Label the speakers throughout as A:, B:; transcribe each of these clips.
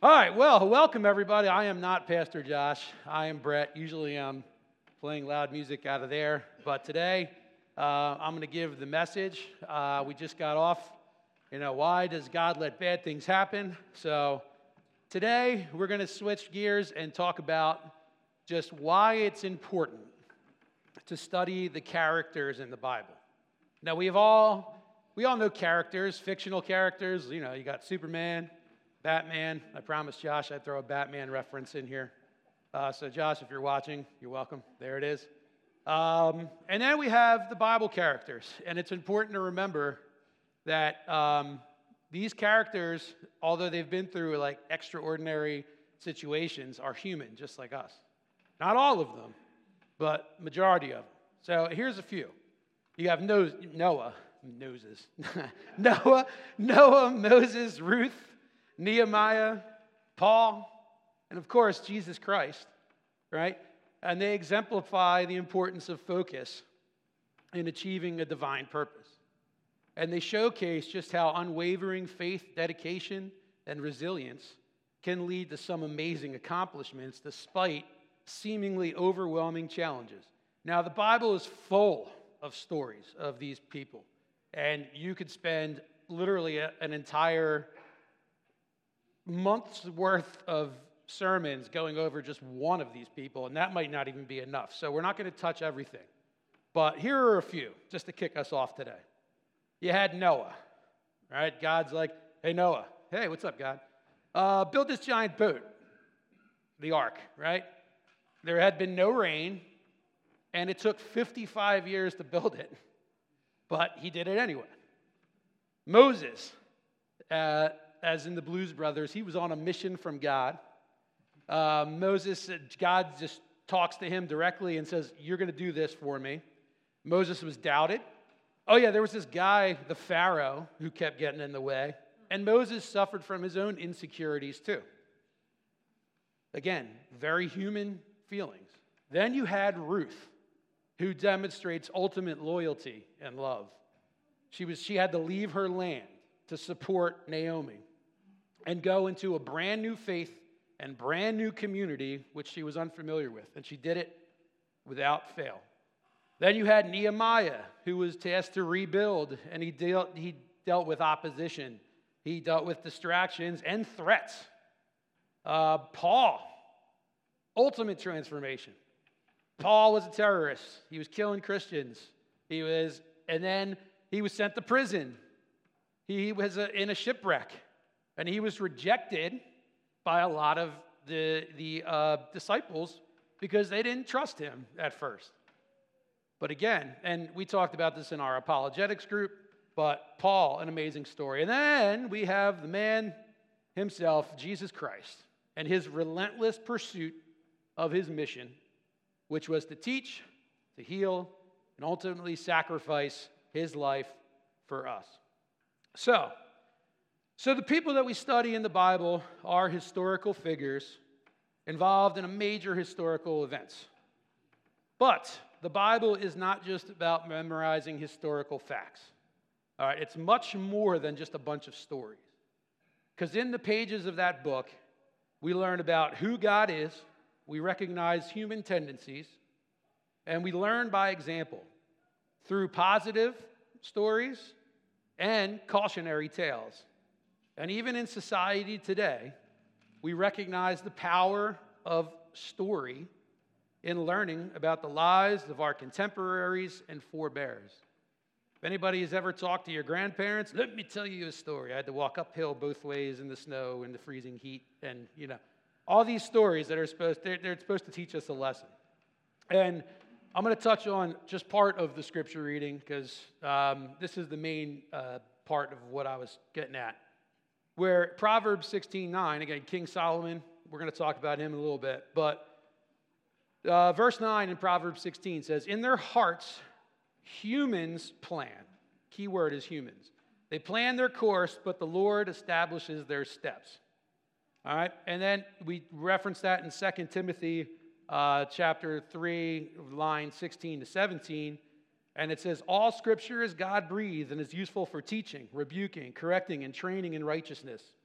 A: All right, well, welcome everybody. I am not Pastor Josh. I am Brett. Usually I'm playing loud music out of there, but today I'm going to give the message. We just got off, why does God let bad things happen? So today we're going to switch gears and talk about just why it's important to study the characters in the Bible. Now we all know characters, fictional characters. You got Superman, Batman. I promised Josh I'd throw a Batman reference in here. So Josh, if you're watching, you're welcome. There it is. And then we have the Bible characters. And it's important to remember that these characters, although they've been through like extraordinary situations, are human, just like us. Not all of them, but majority of them. So here's a few. You have Noah, Moses, Ruth, Nehemiah, Paul, and of course, Jesus Christ, right? And they exemplify the importance of focus in achieving a divine purpose. And they showcase just how unwavering faith, dedication, and resilience can lead to some amazing accomplishments despite seemingly overwhelming challenges. Now, the Bible is full of stories of these people, and you could spend literally an entire month's worth of sermons going over just one of these people, and that might not even be enough. So we're not going to touch everything. But here are a few, just to kick us off today. You had Noah, right? God's like, hey, Noah. Hey, what's up, God? Build this giant boat, the ark, right? There had been no rain, and it took 55 years to build it, but he did it anyway. Moses, as in the Blues Brothers, he was on a mission from God. God just talks to him directly and says, you're going to do this for me. Moses was doubted. Oh yeah, there was this guy, the Pharaoh, who kept getting in the way. And Moses suffered from his own insecurities too. Again, very human feelings. Then you had Ruth, who demonstrates ultimate loyalty and love. She had to leave her land to support Naomi and go into a brand new faith and brand new community, which she was unfamiliar with. And she did it without fail. Then you had Nehemiah, who was tasked to rebuild, and he dealt with opposition. He dealt with distractions and threats. Paul, ultimate transformation. Paul was a terrorist. He was killing Christians. And then he was sent to prison. He was in a shipwreck, and he was rejected by a lot of the disciples because they didn't trust him at first. But again, and we talked about this in our apologetics group, but Paul, an amazing story. And then we have the man himself, Jesus Christ, and his relentless pursuit of his mission, which was to teach, to heal, and ultimately sacrifice his life for us. So the people that we study in the Bible are historical figures involved in major historical events. But the Bible is not just about memorizing historical facts. All right, it's much more than just a bunch of stories. Because in the pages of that book, we learn about who God is, we recognize human tendencies, and we learn by example through positive stories and cautionary tales. And even in society today, we recognize the power of story in learning about the lives of our contemporaries and forebears. If anybody has ever talked to your grandparents, let me tell you a story. I had to walk uphill both ways in the snow and the freezing heat, and all these stories that they're supposed to teach us a lesson. And I'm going to touch on just part of the scripture reading because this is the main part of what I was getting at. Where Proverbs 16:9, again, King Solomon, we're going to talk about him in a little bit, but verse 9 in Proverbs 16 says, in their hearts, humans plan. Key word is humans. They plan their course, but the Lord establishes their steps. All right, and then we reference that in 2 Timothy chapter 3, line 16 to 17, and it says, all scripture is God-breathed and is useful for teaching, rebuking, correcting, and training in righteousness,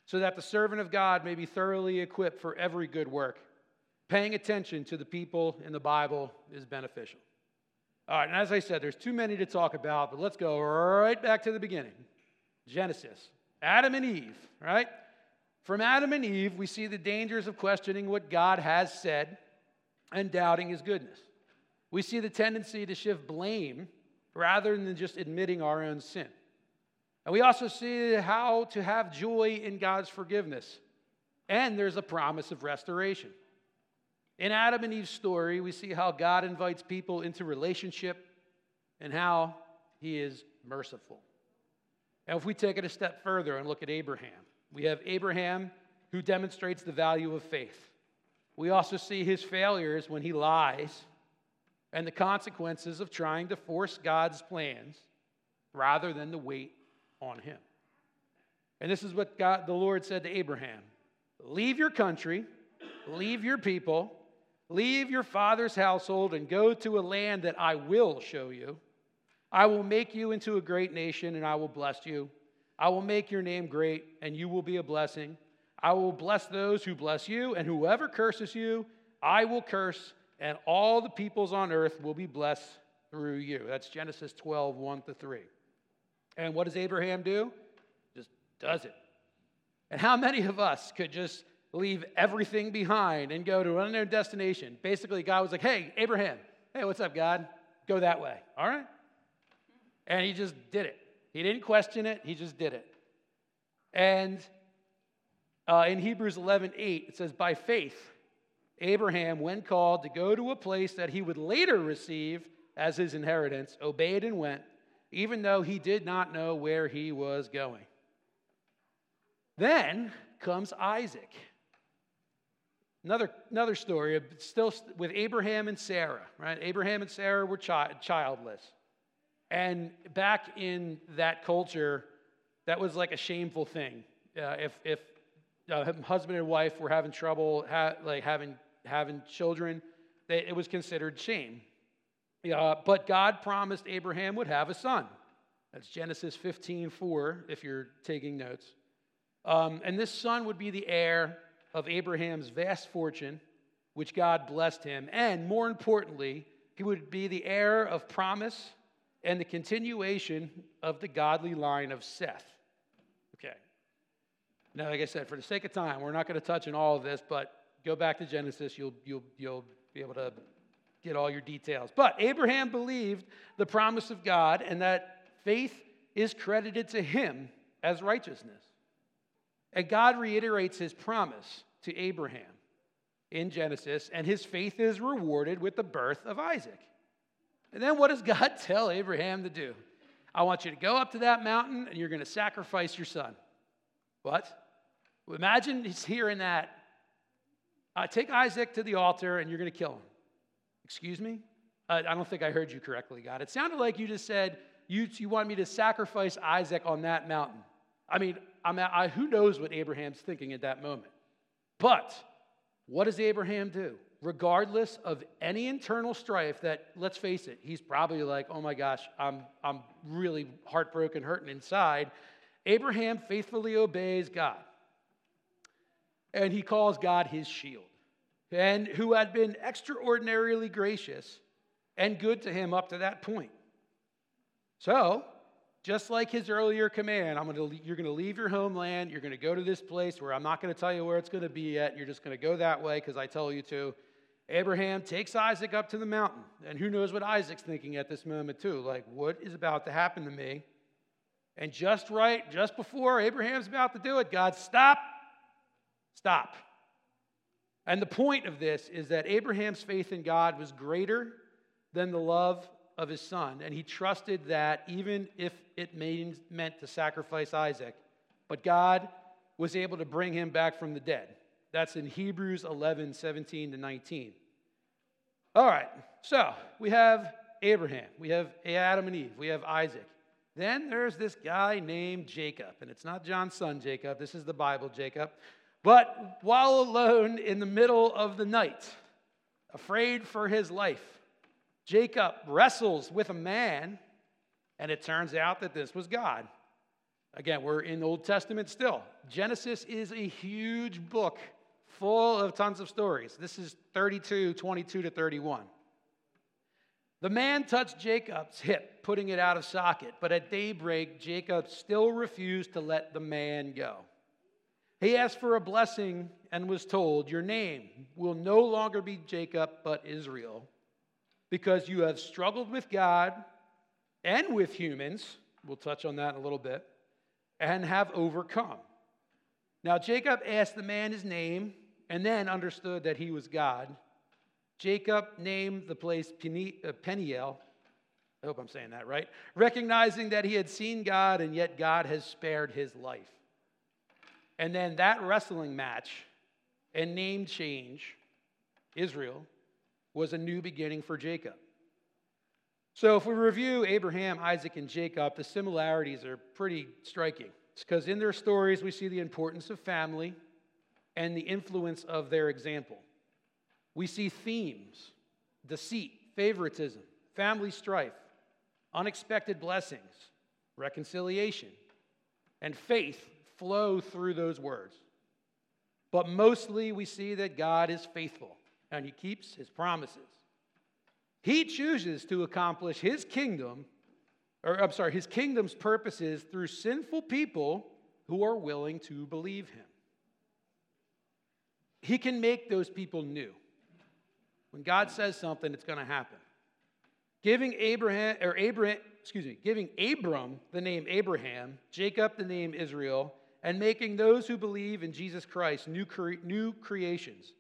A: so that the servant of God may be thoroughly equipped for every good work. Paying attention to the people in the Bible is beneficial. All right, and as I said, there's too many to talk about, but let's go right back to the beginning. Genesis, Adam and Eve, right? From Adam and Eve, we see the dangers of questioning what God has said and doubting his goodness. We see the tendency to shift blame rather than just admitting our own sin. And we also see how to have joy in God's forgiveness. And there's a promise of restoration. In Adam and Eve's story, we see how God invites people into relationship and how he is merciful. And if we take it a step further and look at Abraham, we have Abraham who demonstrates the value of faith. We also see his failures when he lies and the consequences of trying to force God's plans rather than to wait on him. And this is what the Lord said to Abraham. Leave your country, leave your people, leave your father's household and go to a land that I will show you. I will make you into a great nation and I will bless you. I will make your name great and you will be a blessing. I will bless those who bless you, and whoever curses you, I will curse, and all the peoples on earth will be blessed through you. That's Genesis 12, 1-3. And what does Abraham do? Just does it. And how many of us could just leave everything behind and go to an unknown destination? Basically, God was like, hey, Abraham, hey, what's up, God? Go that way, all right? And he just did it. He didn't question it, he just did it. And in Hebrews 11:8, it says, by faith, Abraham, when called to go to a place that he would later receive as his inheritance, obeyed and went, even though he did not know where he was going. Then comes Isaac. Another story, still with Abraham and Sarah, right? Abraham and Sarah were childless. And back in that culture, that was like a shameful thing. If husband and wife were having trouble having children, it was considered shame. But God promised Abraham would have a son. That's Genesis 15:4, if you're taking notes. And this son would be the heir of Abraham's vast fortune, which God blessed him. And more importantly, he would be the heir of promise and the continuation of the godly line of Seth. Okay. Now, like I said, for the sake of time, we're not going to touch on all of this, but go back to Genesis. You'll be able to get all your details. But Abraham believed the promise of God, and that faith is credited to him as righteousness. And God reiterates his promise to Abraham in Genesis, and his faith is rewarded with the birth of Isaac. And then what does God tell Abraham to do? I want you to go up to that mountain, and you're going to sacrifice your son. What? Imagine he's hearing that. Take Isaac to the altar, and you're going to kill him. Excuse me? I don't think I heard you correctly, God. It sounded like you just said you want me to sacrifice Isaac on that mountain. I mean, who knows what Abraham's thinking at that moment. But what does Abraham do? Regardless of any internal strife that, let's face it, he's probably like, oh my gosh, I'm really heartbroken, hurting inside. Abraham faithfully obeys God. And he calls God his shield, and who had been extraordinarily gracious and good to him up to that point. So, just like his earlier command, you're going to leave your homeland, you're going to go to this place where I'm not going to tell you where it's going to be yet, you're just going to go that way because I tell you to. Abraham takes Isaac up to the mountain, and who knows what Isaac's thinking at this moment too, like, what is about to happen to me? And just before Abraham's about to do it, God, stop. And the point of this is that Abraham's faith in God was greater than the love of his son, and he trusted that even if it meant to sacrifice Isaac, but God was able to bring him back from the dead. That's in Hebrews 11, 17-19. All right, so we have Abraham, we have Adam and Eve, we have Isaac. Then there's this guy named Jacob, and it's not John's son Jacob, this is the Bible Jacob. But while alone in the middle of the night, afraid for his life, Jacob wrestles with a man, and it turns out that this was God. Again, we're in the Old Testament still. Genesis is a huge book full of tons of stories. This is 32, 22 to 31. The man touched Jacob's hip, putting it out of socket, but at daybreak, Jacob still refused to let the man go. He asked for a blessing and was told, "Your name will no longer be Jacob, but Israel, because you have struggled with God and with humans." We'll touch on that in a little bit. "And have overcome." Now Jacob asked the man his name and then understood that he was God. Jacob named the place Peniel. I hope I'm saying that right. Recognizing that he had seen God and yet God has spared his life. And then that wrestling match and name change, Israel, was a new beginning for Jacob. So if we review Abraham, Isaac, and Jacob, the similarities are pretty striking. It's because in their stories we see the importance of family and the influence of their example. We see themes: deceit, favoritism, family strife, unexpected blessings, reconciliation, and faith flow through those words. But mostly we see that God is faithful and he keeps his promises. He chooses to accomplish his kingdom's purposes through sinful people who are willing to believe him. He can make those people new. When God says something, it's going to happen. Giving Abram the name Abraham, Jacob the name Israel, and making those who believe in Jesus Christ new creations.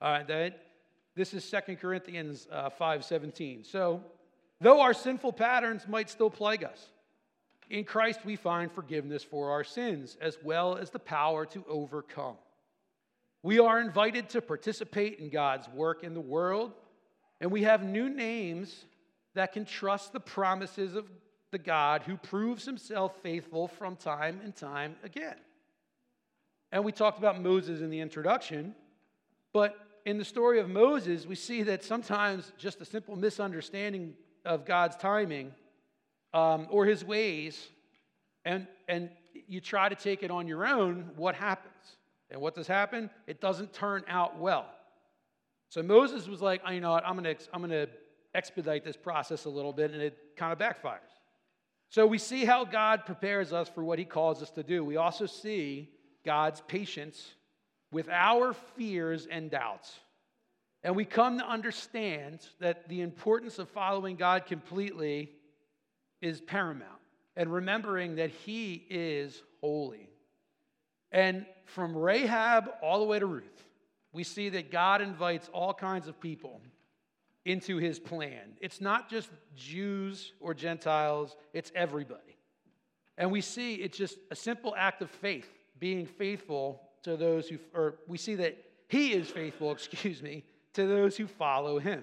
A: This is 2 Corinthians 5:17. So, though our sinful patterns might still plague us, in Christ we find forgiveness for our sins, as well as the power to overcome. We are invited to participate in God's work in the world, and we have new names that can trust the promises of the God who proves himself faithful from time and time again. And we talked about Moses in the introduction, but in the story of Moses, we see that sometimes just a simple misunderstanding of God's timing or his ways, and you try to take it on your own, what happens? And what does happen? It doesn't turn out well. So Moses was like, you know what, I'm going to expedite this process a little bit, and it kind of backfires. So we see how God prepares us for what he calls us to do. We also see God's patience with our fears and doubts. And we come to understand that the importance of following God completely is paramount, and remembering that he is holy. And from Rahab all the way to Ruth, we see that God invites all kinds of people into his plan. It's not just Jews or Gentiles, it's everybody. And we see it's just a simple act of faith, being faithful to those who, or we see that he is faithful, to those who follow him.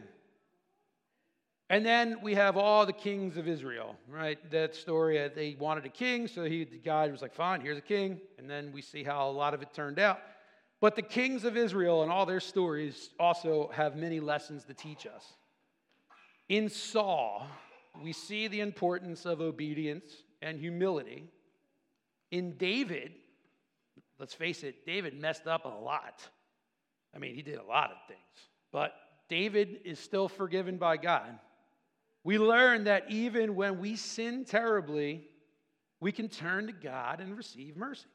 A: And then we have all the kings of Israel, right? That story, they wanted a king, so God was like, fine, here's a king. And then we see how a lot of it turned out. But the kings of Israel and all their stories also have many lessons to teach us. In Saul, we see the importance of obedience and humility. In David, let's face it, David messed up a lot. I mean, he did a lot of things. But David is still forgiven by God. We learn that even when we sin terribly, we can turn to God and receive mercy.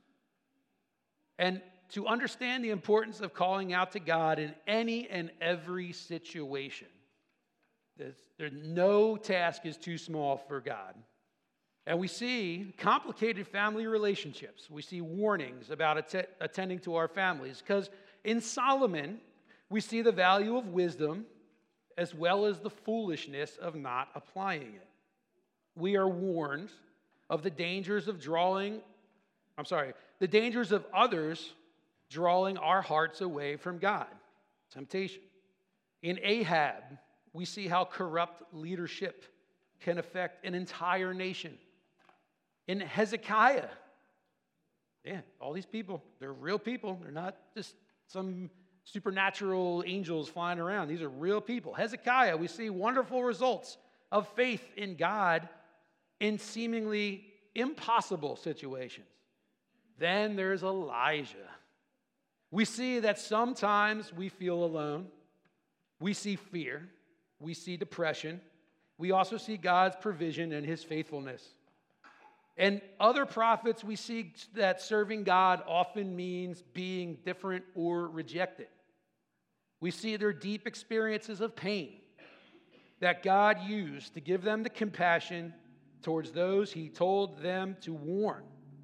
A: And to understand the importance of calling out to God in any and every situation, no task is too small for God. And we see complicated family relationships. We see warnings about attending to our families. Because in Solomon, we see the value of wisdom as well as the foolishness of not applying it. We are warned of the dangers of the dangers of others drawing our hearts away from God. Temptation. In Ahab, we see how corrupt leadership can affect an entire nation. In Hezekiah, all these people, they're real people. They're not just some supernatural angels flying around. These are real people. Hezekiah, we see wonderful results of faith in God in seemingly impossible situations. Then there's Elijah. We see that sometimes we feel alone. We see fear. We see depression. We also see God's provision and his faithfulness. And other prophets, we see that serving God often means being different or rejected. We see their deep experiences of pain that God used to give them the compassion towards those he told them to warn.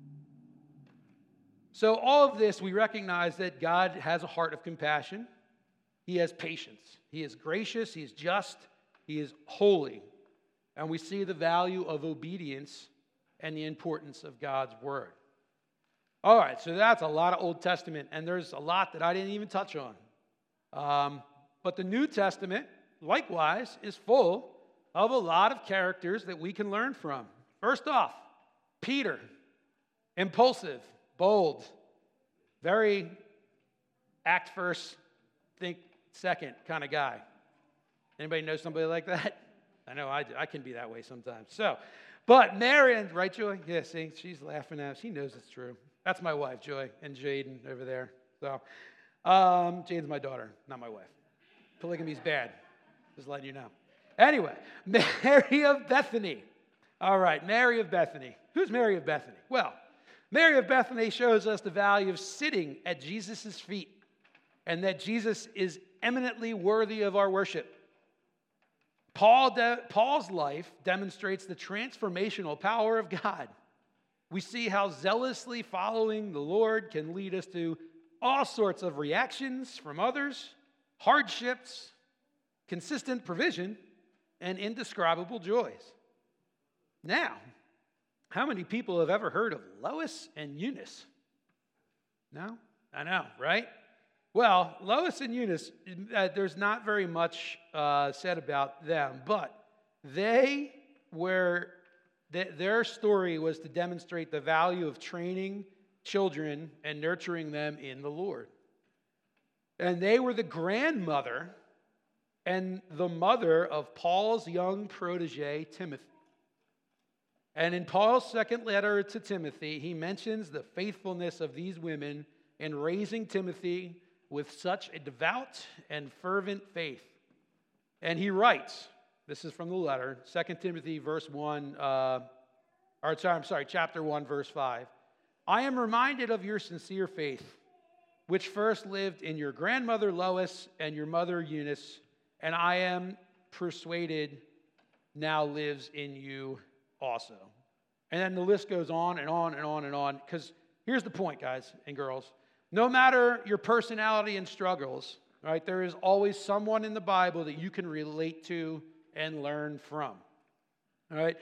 A: So all of this, we recognize that God has a heart of compassion. He has patience. He is gracious. He is just. He is holy. And we see the value of obedience and the importance of God's word. All right, so that's a lot of Old Testament, and there's a lot that I didn't even touch on. But the New Testament, likewise, is full of a lot of characters that we can learn from. First off, Peter, impulsive, bold, very act first, think second kind of guy. Anybody know somebody like that? I know I can be that way sometimes. But Mary, right, Joy? Yeah, see, she's laughing at it. She knows it's true. That's my wife, Joy, and Jaden over there. So, Jaden's my daughter, not my wife. Polygamy's bad. Just letting you know. Anyway, Mary of Bethany. All right, Mary of Bethany. Who's Mary of Bethany? Well, Mary of Bethany shows us the value of sitting at Jesus' feet and that Jesus is eminently worthy of our worship. Paul's life demonstrates the transformational power of God. We see how zealously following the Lord can lead us to all sorts of reactions from others, hardships, consistent provision, and indescribable joys. Now, how many people have ever heard of Lois and Eunice? No? I know, right? Well, Lois and Eunice, there's not very much said about them, but their story was to demonstrate the value of training children and nurturing them in the Lord. And they were the grandmother and the mother of Paul's young protege, Timothy. And in Paul's second letter to Timothy, he mentions the faithfulness of these women in raising Timothy with such a devout and fervent faith. And he writes, this is from the letter, 2 Timothy chapter 1, verse 5. I am reminded of your sincere faith, which first lived in your grandmother Lois and your mother Eunice, and I am persuaded now lives in you also. And then the list goes on and on and on and on, because here's the point, guys and girls. No matter your personality and struggles, right, there is always someone in the Bible that you can relate to and learn from. All right?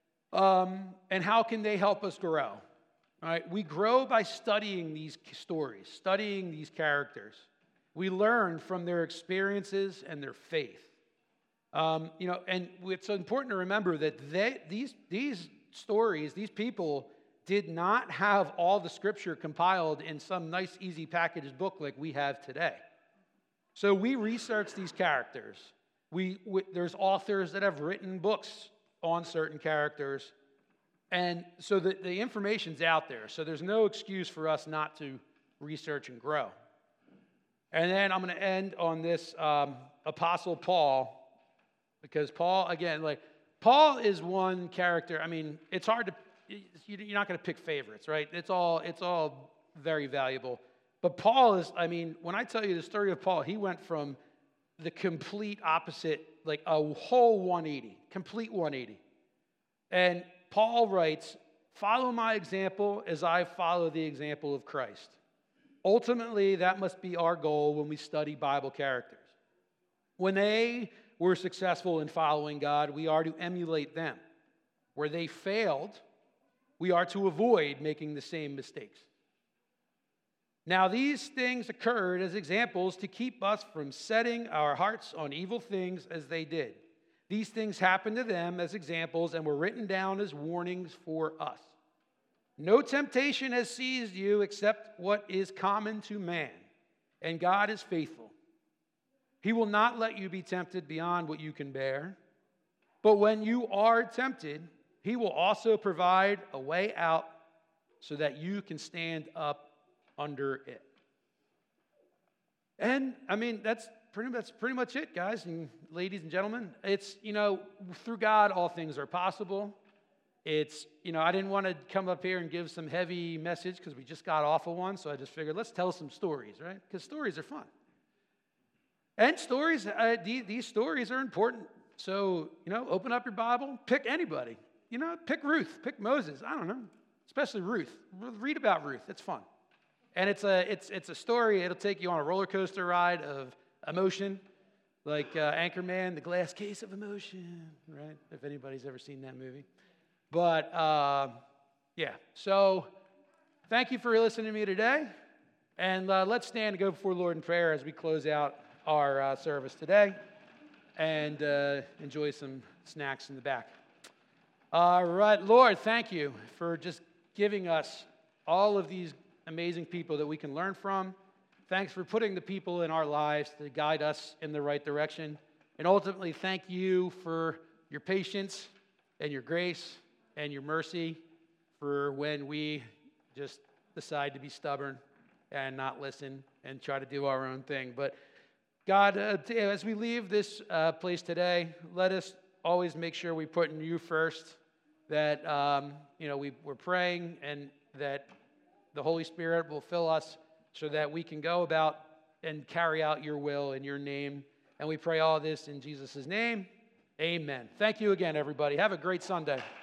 A: And how can they help us grow? All right? We grow by studying these stories, studying these characters. We learn from their experiences and their faith. And it's important to remember that these stories, these people, did not have all the scripture compiled in some nice, easy packaged book like we have today. So we research these characters. There's authors that have written books on certain characters. And so the information's out there. So there's no excuse for us not to research and grow. And then I'm going to end on this Apostle Paul, because Paul, again, Paul is one character. I mean, it's hard to, you're not going to pick favorites, right? It's all very valuable. But Paul is, when I tell you the story of Paul, he went from the complete opposite, like a whole 180, complete 180. And Paul writes, follow my example as I follow the example of Christ. Ultimately, that must be our goal when we study Bible characters. When they were successful in following God, we are to emulate them. Where they failed, we are to avoid making the same mistakes. Now, these things occurred as examples to keep us from setting our hearts on evil things as they did. These things happened to them as examples and were written down as warnings for us. No temptation has seized you except what is common to man, and God is faithful. He will not let you be tempted beyond what you can bear, but when you are tempted, He will also provide a way out so that you can stand up under it. And, I mean, that's pretty much it, guys and ladies and gentlemen. It's, through God, all things are possible. It's, I didn't want to come up here and give some heavy message because we just got off of one, so I just figured let's tell some stories, right? Because stories are fun. And stories, these stories are important. So, open up your Bible, pick anybody. Pick Ruth, pick Moses, I don't know, especially Ruth. Read about Ruth, it's fun. And it's a story, it'll take you on a roller coaster ride of emotion, like Anchorman, The Glass Case of Emotion, right? If anybody's ever seen that movie. But, yeah, so thank you for listening to me today. And let's stand and go before the Lord in prayer as we close out our service today and enjoy some snacks in the back. All right, Lord, thank you for just giving us all of these amazing people that we can learn from. Thanks for putting the people in our lives to guide us in the right direction. And ultimately, thank you for your patience and your grace and your mercy for when we just decide to be stubborn and not listen and try to do our own thing. But God, as we leave this place today, let us always make sure we put in you first, that we're praying and that the Holy Spirit will fill us so that we can go about and carry out your will in your name. And we pray all this in Jesus' name. Amen. Thank you again, everybody. Have a great Sunday.